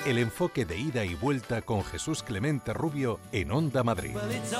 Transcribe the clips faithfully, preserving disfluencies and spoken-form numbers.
El enfoque de ida y vuelta con Jesús Clemente Rubio en Onda Madrid.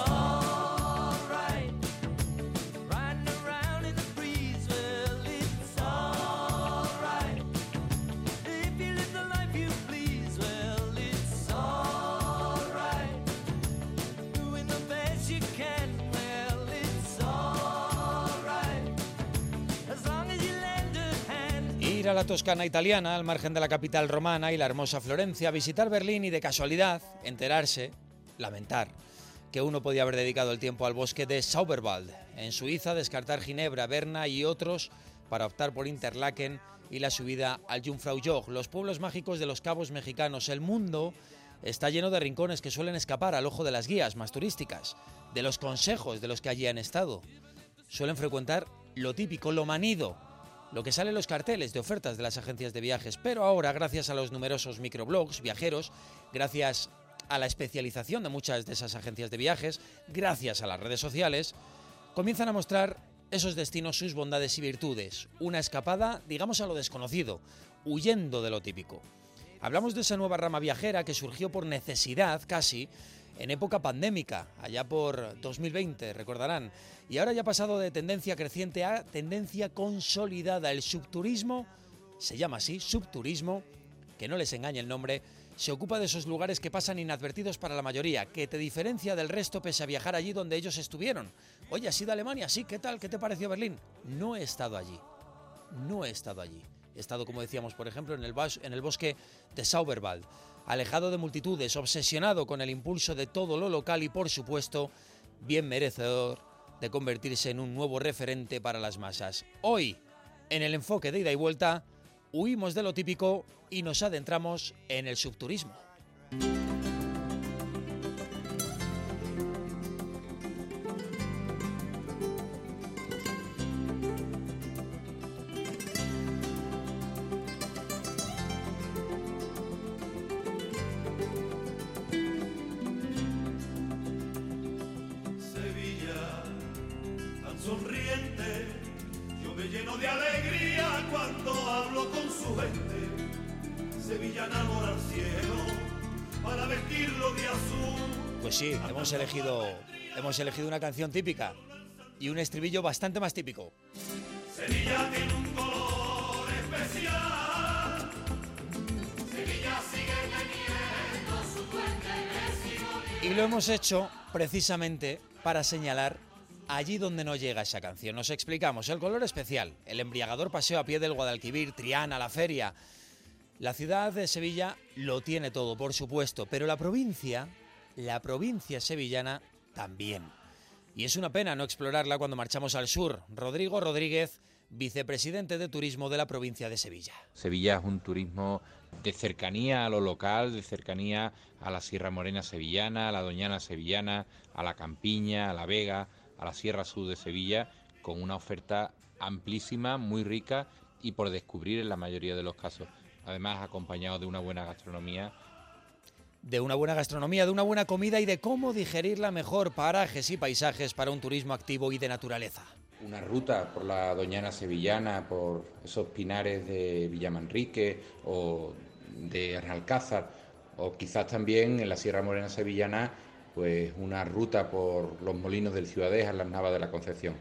Ir a la Toscana italiana, al margen de la capital romana y la hermosa Florencia, visitar Berlín y de casualidad enterarse, lamentar, que uno podía haber dedicado el tiempo al bosque de Sauberwald, en Suiza, descartar Ginebra, Berna y otros para optar por Interlaken y la subida al Jungfraujoch, los pueblos mágicos de los cabos mexicanos. El mundo está lleno de rincones que suelen escapar al ojo de las guías más turísticas, de los consejos de los que allí han estado. Suelen frecuentar lo típico, lo manido, lo que sale en los carteles de ofertas de las agencias de viajes, pero ahora, gracias a los numerosos microblogs viajeros, gracias a la especialización de muchas de esas agencias de viajes, gracias a las redes sociales, comienzan a mostrar esos destinos, sus bondades y virtudes. Una escapada, digamos, a lo desconocido, huyendo de lo típico. Hablamos de esa nueva rama viajera que surgió por necesidad, casi, en época pandémica, allá por dos mil veinte, recordarán, y ahora ya ha pasado de tendencia creciente a tendencia consolidada. El subturismo, se llama así, subturismo, que no les engañe el nombre, se ocupa de esos lugares que pasan inadvertidos para la mayoría, que te diferencia del resto pese a viajar allí donde ellos estuvieron. Oye, ¿has ido a Alemania? Sí, ¿qué tal? ¿Qué te pareció Berlín? No he estado allí, no he estado allí. He estado, como decíamos, por ejemplo, en el, bos- en el bosque de Sauberwald, alejado de multitudes, obsesionado con el impulso de todo lo local y, por supuesto, bien merecedor de convertirse en un nuevo referente para las masas. Hoy, en el enfoque de ida y vuelta, huimos de lo típico y nos adentramos en el subturismo. Sonriente, yo me lleno de alegría cuando hablo con su gente. Sevilla enamora al cielo para vestirlo de azul. Pues sí, hemos elegido, hemos elegido una canción típica y un estribillo bastante más típico. Sevilla tiene un color especial. Sevilla sigue teniendo su puente. Y lo hemos hecho precisamente para señalar allí donde no llega esa canción. Nos explicamos. El color especial, el embriagador paseo a pie del Guadalquivir, Triana, la feria. La ciudad de Sevilla lo tiene todo, por supuesto, pero la provincia, la provincia sevillana también. Y es una pena no explorarla cuando marchamos al sur. Rodrigo Rodríguez, vicepresidente de Turismo de la provincia de Sevilla. Sevilla es un turismo de cercanía a lo local, de cercanía a la Sierra Morena sevillana, a la Doñana sevillana, a la Campiña, a la Vega, a la Sierra Sur de Sevilla, con una oferta amplísima, muy rica y por descubrir en la mayoría de los casos. Además, acompañado de una buena gastronomía. De una buena gastronomía, de una buena comida y de cómo digerirla mejor, parajes y paisajes para un turismo activo y de naturaleza. Una ruta por la Doñana sevillana, por esos pinares de Villamanrique o de Arnalcázar, o quizás también en la Sierra Morena sevillana, pues una ruta por los molinos del Ciudadés a las Navas de la Concepción.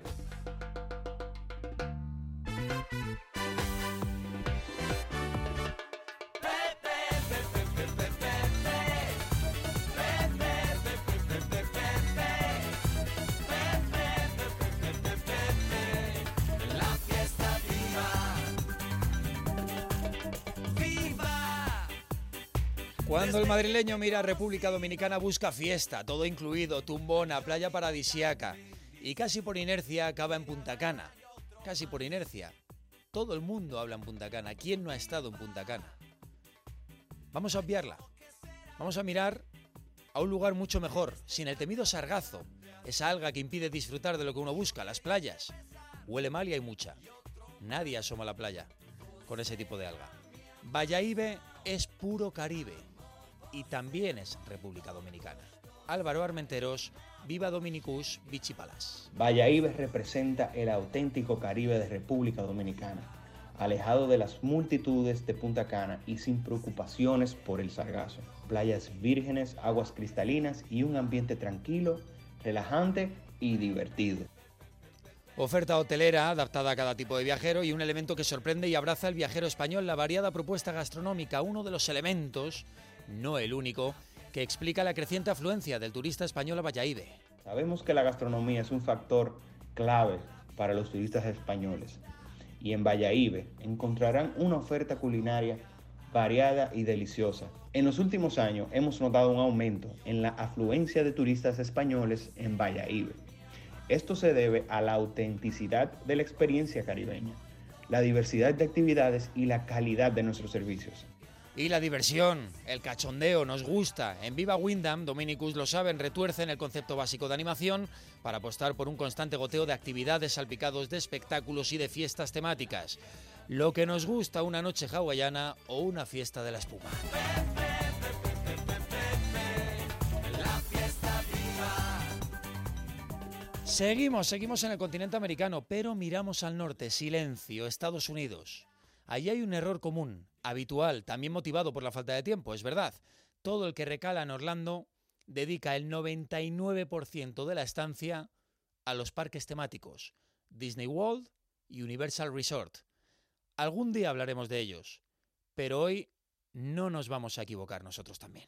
Cuando el madrileño mira a República Dominicana busca fiesta, todo incluido, tumbona, playa paradisiaca y casi por inercia acaba en Punta Cana. Casi por inercia. Todo el mundo habla en Punta Cana. ¿Quién no ha estado en Punta Cana? Vamos a obviarla. Vamos a mirar a un lugar mucho mejor, sin el temido sargazo, esa alga que impide disfrutar de lo que uno busca, las playas. Huele mal y hay mucha. Nadie asoma a la playa con ese tipo de alga. Bayahibe es puro Caribe y también es República Dominicana. Álvaro Armenteros, Viva Dominicus, Vichy Palace. Bayahibe representa el auténtico Caribe de República Dominicana. alejado de las multitudes de Punta Cana y sin preocupaciones por el sargazo. Playas vírgenes, aguas cristalinas y un ambiente tranquilo, relajante y divertido. Oferta hotelera adaptada a cada tipo de viajero y un elemento que sorprende y abraza al viajero español, la variada propuesta gastronómica, uno de los elementos, no el único, que explica la creciente afluencia del turista español a Bayahibe. Sabemos que la gastronomía es un factor clave para los turistas españoles y en Bayahibe encontrarán una oferta culinaria variada y deliciosa. En los últimos años hemos notado un aumento en la afluencia de turistas españoles en Bayahibe. Esto se debe a la autenticidad de la experiencia caribeña, la diversidad de actividades y la calidad de nuestros servicios. Y la diversión, el cachondeo, nos gusta. En Viva Windham, Dominicus lo saben, retuercen el concepto básico de animación para apostar por un constante goteo de actividades salpicados de espectáculos y de fiestas temáticas. Lo que nos gusta, una noche hawaiana o una fiesta de la espuma. Seguimos, seguimos en el continente americano, pero miramos al norte. Silencio, Estados Unidos. Allí hay un error común, habitual, también motivado por la falta de tiempo, es verdad. Todo el que recala en Orlando dedica el noventa y nueve por ciento de la estancia a los parques temáticos, Disney World y Universal Resort. Algún día hablaremos de ellos, pero hoy no nos vamos a equivocar nosotros también.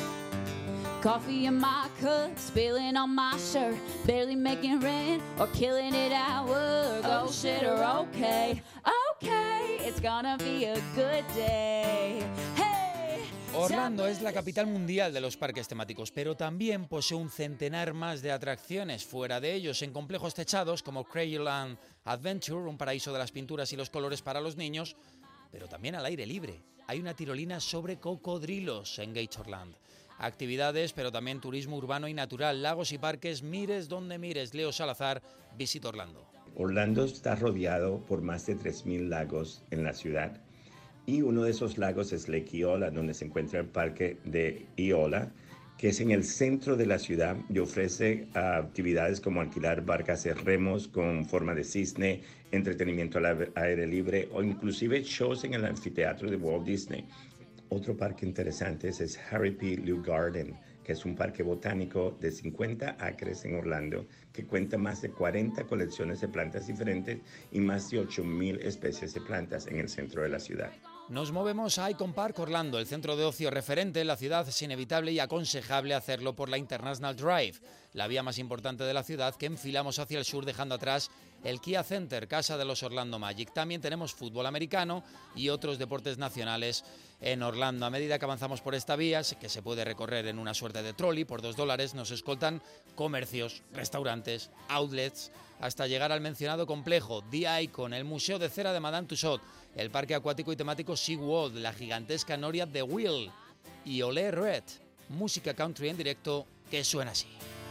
Coffee in my cup, spilling on my shirt, barely making rent or killing it at work. Oh shit or okay, okay, it's gonna be a good day. Hey. Orlando es la capital mundial de los parques temáticos, pero también posee un centenar más de atracciones fuera de ellos, en complejos techados como Crayolan Adventure, un paraíso de las pinturas y los colores para los niños, pero también al aire libre. Hay una tirolina sobre cocodrilos en Gatorland. Actividades, pero también turismo urbano y natural, lagos y parques, mires donde mires. Leo Salazar, Visit Orlando. Orlando está rodeado por más de tres mil lagos en la ciudad y uno de esos lagos es Lake Eola, donde se encuentra el parque de Eola, que es en el centro de la ciudad y ofrece uh, actividades como alquilar barcas de remos con forma de cisne, entretenimiento al aire libre o inclusive shows en el anfiteatro de Walt Disney. Otro parque interesante es Harry P. Lew Garden, que es un parque botánico de cincuenta acres en Orlando, que cuenta más de cuarenta colecciones de plantas diferentes y más de ocho mil especies de plantas en el centro de la ciudad. Nos movemos a Icon Park Orlando, el centro de ocio referente en la ciudad. Es inevitable y aconsejable hacerlo por la International Drive, la vía más importante de la ciudad, que enfilamos hacia el sur dejando atrás el Kia Center, casa de los Orlando Magic. También tenemos fútbol americano y otros deportes nacionales en Orlando. A medida que avanzamos por esta vía, que se puede recorrer en una suerte de trolley por dos dólares, nos escoltan comercios, restaurantes, outlets, hasta llegar al mencionado complejo, The Icon, el Museo de Cera de Madame Tussauds, el parque acuático y temático SeaWorld, la gigantesca noria The Wheel y Ole Red, música country en directo que suena así.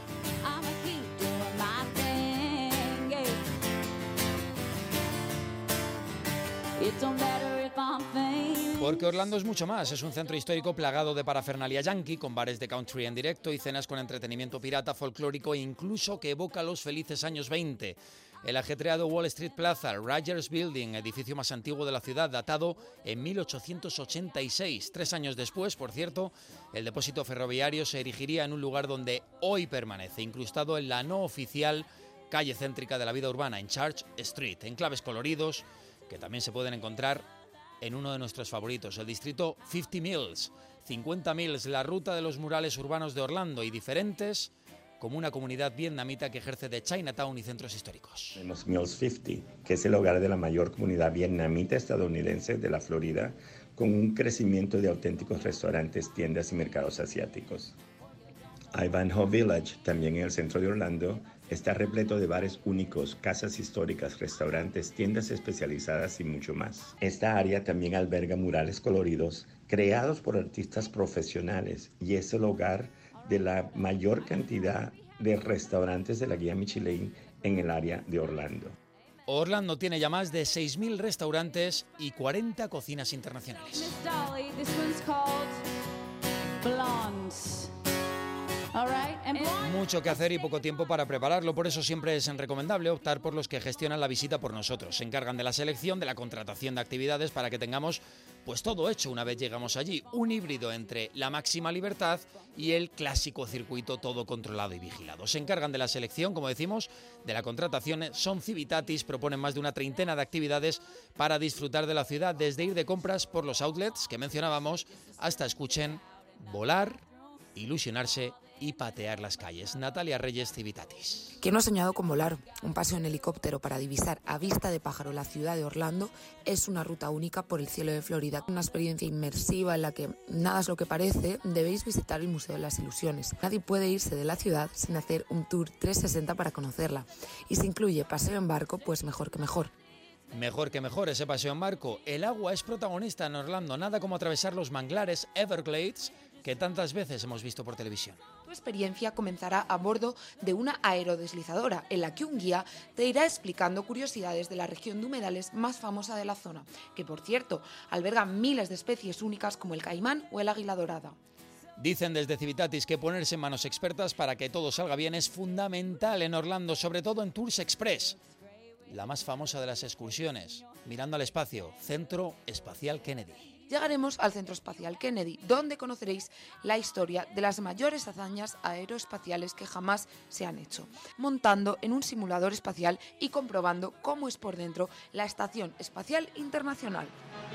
Porque Orlando es mucho más, es un centro histórico plagado de parafernalia yankee, con bares de country en directo y cenas con entretenimiento pirata, folclórico e incluso que evoca los felices años veinte. El ajetreado Wall Street Plaza, Rogers Building, edificio más antiguo de la ciudad, datado en mil ochocientos ochenta y seis. Tres años después, por cierto, el depósito ferroviario se erigiría en un lugar donde hoy permanece, incrustado en la no oficial calle céntrica de la vida urbana, en Church Street, enclaves coloridos que también se pueden encontrar en uno de nuestros favoritos, el distrito cincuenta Mills. cincuenta Mills, la ruta de los murales urbanos de Orlando, y diferentes como una comunidad vietnamita que ejerce de Chinatown y centros históricos. Tenemos Mills cincuenta, que es el hogar de la mayor comunidad vietnamita estadounidense de la Florida, con un crecimiento de auténticos restaurantes, tiendas y mercados asiáticos. Ivanhoe Village, también en el centro de Orlando, está repleto de bares únicos, casas históricas, restaurantes, tiendas especializadas y mucho más. Esta área también alberga murales coloridos creados por artistas profesionales y es el hogar de la mayor cantidad de restaurantes de la guía Michelin en el área de Orlando. Orlando tiene ya más de seis mil restaurantes y cuarenta cocinas internacionales. All right, and Mucho que hacer y poco tiempo para prepararlo, por eso siempre es recomendable optar por los que gestionan la visita por nosotros. Se encargan de la selección, de la contratación de actividades para que tengamos pues todo hecho una vez llegamos allí. Un híbrido entre la máxima libertad y el clásico circuito todo controlado y vigilado. Se encargan de la selección, como decimos, de la contratación. Son Civitatis, proponen más de una treintena de actividades para disfrutar de la ciudad, desde ir de compras por los outlets que mencionábamos hasta, escuchen, volar, ilusionarse y patear las calles. Natalia Reyes, Civitatis. ¿Quién no ha soñado con volar? Un paseo en helicóptero para divisar a vista de pájaro la ciudad de Orlando es una ruta única por el cielo de Florida. Una experiencia inmersiva en la que nada es lo que parece. Debéis visitar el Museo de las Ilusiones. Nadie puede irse de la ciudad sin hacer un tour trescientos sesenta para conocerla. Y si incluye paseo en barco, pues mejor que mejor. Mejor que mejor ese paseo en barco. El agua es protagonista en Orlando. Nada como atravesar los manglares Everglades que tantas veces hemos visto por televisión. Tu experiencia comenzará a bordo de una aerodeslizadora, en la que un guía te irá explicando curiosidades de la región de humedales más famosa de la zona, que por cierto alberga miles de especies únicas como el caimán o el águila dorada. Dicen desde Civitatis que ponerse en manos expertas para que todo salga bien es fundamental en Orlando, sobre todo en Tours Express, la más famosa de las excursiones, mirando al espacio, Centro Espacial Kennedy. Llegaremos al Centro Espacial Kennedy, donde conoceréis la historia de las mayores hazañas aeroespaciales que jamás se han hecho, montando en un simulador espacial y comprobando cómo es por dentro la Estación Espacial Internacional.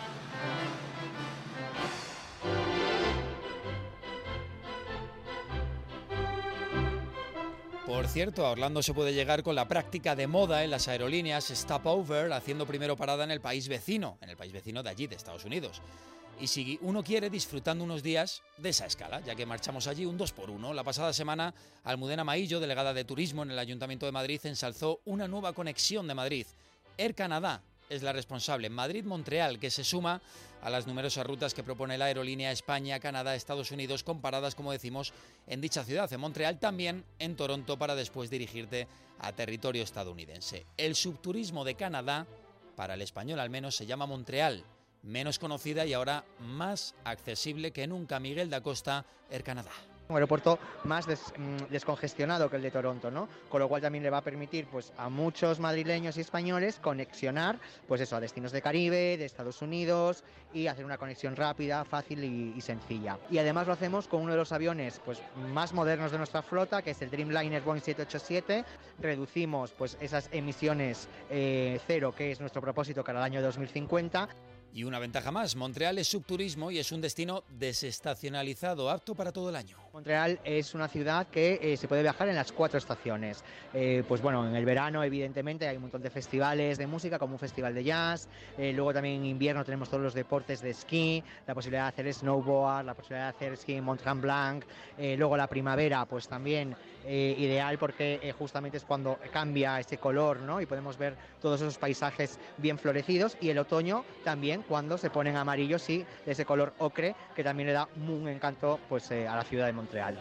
Por cierto, a Orlando se puede llegar con la práctica de moda en las aerolíneas Stopover, haciendo primero parada en el país vecino, en el país vecino de allí, de Estados Unidos. Y si uno quiere, disfrutando unos días de esa escala, ya que marchamos allí un dos por uno. La pasada semana, Almudena Maillo, delegada de Turismo en el Ayuntamiento de Madrid, ensalzó una nueva conexión de Madrid. Air Canada es la responsable, Madrid-Montreal, que se suma a las numerosas rutas que propone la aerolínea España, Canadá, Estados Unidos, con paradas, como decimos, en dicha ciudad, en Montreal, también en Toronto, para después dirigirte a territorio estadounidense. El subturismo de Canadá, para el español al menos, se llama Montreal, menos conocida y ahora más accesible que nunca. Miguel da Costa, Air Canada. Un aeropuerto más des, descongestionado que el de Toronto, ¿no? Con lo cual también le va a permitir pues, a muchos madrileños y españoles conexionar pues eso, a destinos de Caribe, de Estados Unidos, y hacer una conexión rápida, fácil y, y sencilla. Y además lo hacemos con uno de los aviones pues, más modernos de nuestra flota, que es el Dreamliner Boeing siete ochenta y siete. Reducimos pues, esas emisiones eh, cero, que es nuestro propósito para el año dos mil cincuenta. Y una ventaja más, Montreal es subturismo y es un destino desestacionalizado, apto para todo el año. Montreal es una ciudad que eh, se puede viajar en las cuatro estaciones. Eh, pues bueno, en el verano evidentemente hay un montón de festivales de música, como un festival de jazz. Eh, luego también en invierno tenemos todos los deportes de esquí, la posibilidad de hacer snowboard, la posibilidad de hacer esquí en Mont Tremblant Blanc. Eh, luego la primavera, pues también eh, ideal porque eh, justamente es cuando cambia ese color, ¿no? Y podemos ver todos esos paisajes bien florecidos. Y el otoño también, cuando se ponen amarillos y de ese color ocre, que también le da un encanto pues, eh, a la ciudad de Montreal.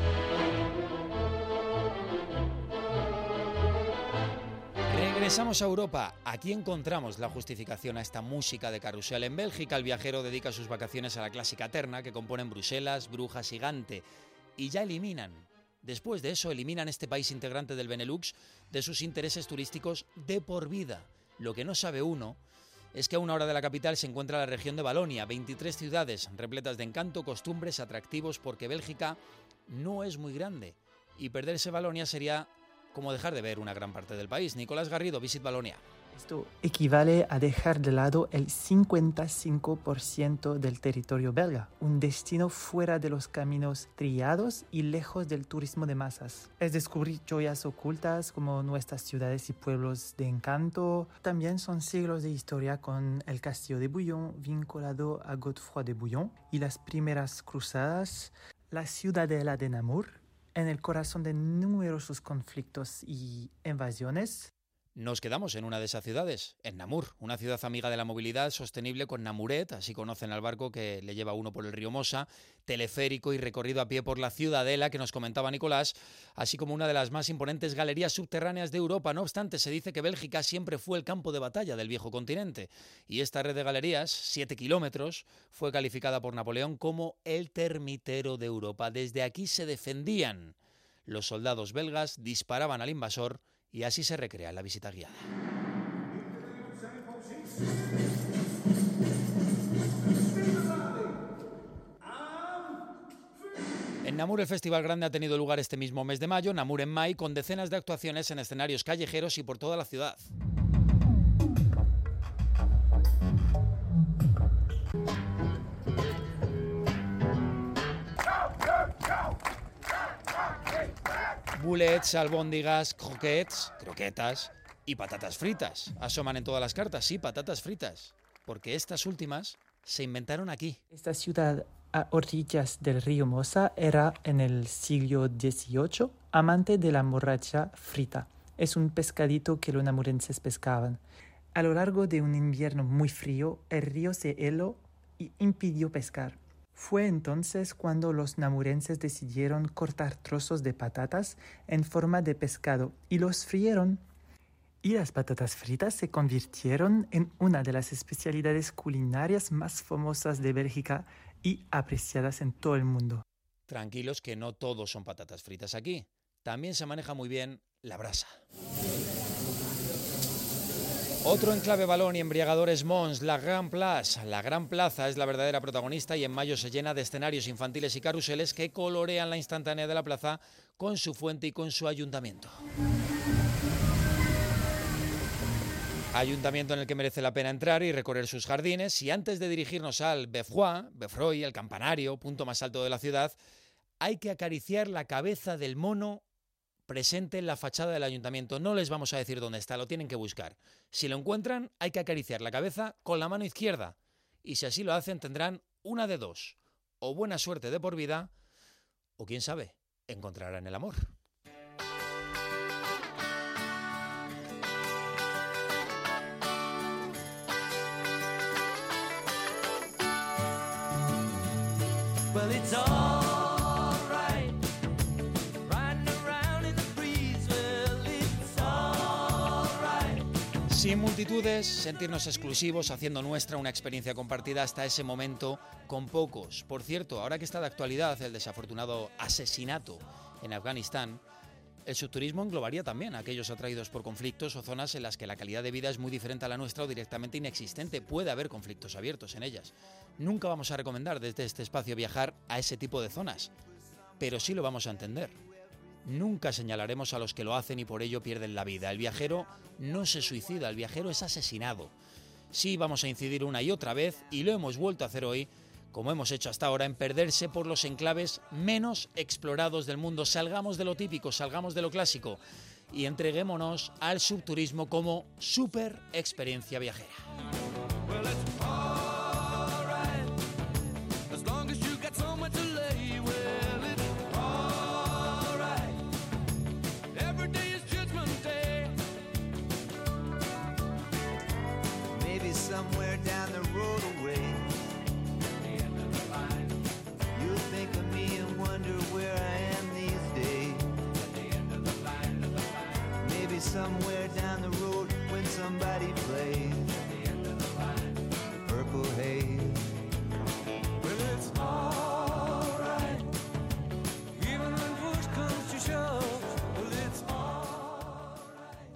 Regresamos a Europa. Aquí encontramos la justificación a esta música de carrusel. En Bélgica, el viajero dedica sus vacaciones a la clásica terna que componen Bruselas, Brujas y Gante. Y ya eliminan, después de eso, eliminan este país integrante del Benelux de sus intereses turísticos de por vida. Lo que no sabe uno es que a una hora de la capital se encuentra la región de Valonia, veintitrés ciudades repletas de encanto, costumbres, atractivos, porque Bélgica no es muy grande y perderse Valonia sería como dejar de ver una gran parte del país. Nicolás Garrido, Visit Valonia. Esto equivale a dejar de lado el cincuenta y cinco por ciento del territorio belga, un destino fuera de los caminos trillados y lejos del turismo de masas. Es descubrir joyas ocultas como nuestras ciudades y pueblos de encanto. También son siglos de historia con el castillo de Bouillon vinculado a Godefroy de Bouillon y las primeras cruzadas, la ciudadela de Namur, en el corazón de numerosos conflictos y invasiones. Nos quedamos en una de esas ciudades, en Namur, una ciudad amiga de la movilidad sostenible con Namuret, así conocen al barco que le lleva uno por el río Mosa, teleférico y recorrido a pie por la ciudadela que nos comentaba Nicolás, así como una de las más imponentes galerías subterráneas de Europa. No obstante, se dice que Bélgica siempre fue el campo de batalla del viejo continente y esta red de galerías, siete kilómetros, fue calificada por Napoleón como el termitero de Europa. Desde aquí se defendían. Los soldados belgas disparaban al invasor y así se recrea la visita guiada. En Namur el Festival Grande ha tenido lugar este mismo mes de mayo, Namur en Mai, con decenas de actuaciones en escenarios callejeros y por toda la ciudad. Bullets, albóndigas, croquettes, croquetas y patatas fritas. Asoman en todas las cartas, sí, patatas fritas. Porque estas últimas se inventaron aquí. Esta ciudad a orillas del río Mosa era en el siglo dieciocho amante de la morracha frita. Es un pescadito que los namurenses pescaban. A lo largo de un invierno muy frío, el río se heló y impidió pescar. Fue entonces cuando los namurenses decidieron cortar trozos de patatas en forma de pescado y los frieron. Y las patatas fritas se convirtieron en una de las especialidades culinarias más famosas de Bélgica y apreciadas en todo el mundo. Tranquilos que no todos son patatas fritas aquí. También se maneja muy bien la brasa. Otro enclave balón y embriagador es Mons, la Gran Place. La Gran Plaza es la verdadera protagonista y en mayo se llena de escenarios infantiles y carruseles que colorean la instantánea de la plaza con su fuente y con su ayuntamiento. Ayuntamiento en el que merece la pena entrar y recorrer sus jardines, y antes de dirigirnos al Beffroi, Beffroi, el campanario, punto más alto de la ciudad, hay que acariciar la cabeza del mono presente en la fachada del ayuntamiento. No les vamos a decir dónde está, lo tienen que buscar. Si lo encuentran, hay que acariciar la cabeza con la mano izquierda. Y si así lo hacen, tendrán una de dos. O buena suerte de por vida, o quién sabe, encontrarán el amor. Well, it's all Sin multitudes, sentirnos exclusivos, haciendo nuestra una experiencia compartida hasta ese momento con pocos. Por cierto, ahora que está de actualidad el desafortunado asesinato en Afganistán, el subturismo englobaría también a aquellos atraídos por conflictos o zonas en las que la calidad de vida es muy diferente a la nuestra o directamente inexistente. Puede haber conflictos abiertos en ellas. Nunca vamos a recomendar desde este espacio viajar a ese tipo de zonas, pero sí lo vamos a entender. Nunca señalaremos a los que lo hacen y por ello pierden la vida. El viajero no se suicida, el viajero es asesinado. Sí, vamos a incidir una y otra vez, y lo hemos vuelto a hacer hoy, como hemos hecho hasta ahora, en perderse por los enclaves menos explorados del mundo. Salgamos de lo típico, salgamos de lo clásico y entreguémonos al subturismo como super experiencia viajera.